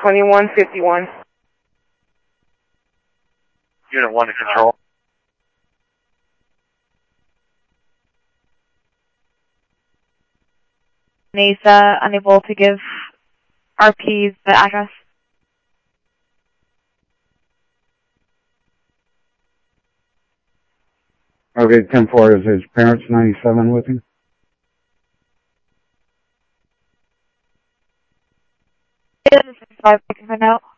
2151. Unit 1 to control. NASA unable to give RPs the address. Okay, 10-4, is his parents 97 with him? It is 5 I can find out.